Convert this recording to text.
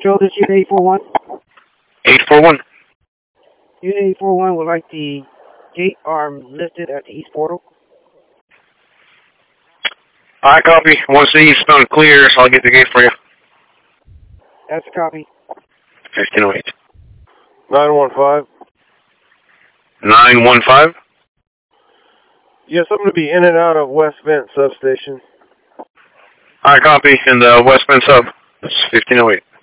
Control, this unit 841. 841. Unit 841 would like the gate arm lifted at the east portal. I copy. Once the east bound clears, I'll get the gate for you. That's a copy. 1508. 915. 915. Yes, I'm going to be in and out of West Vent substation. I copy. In the West Bend sub. That's 1508.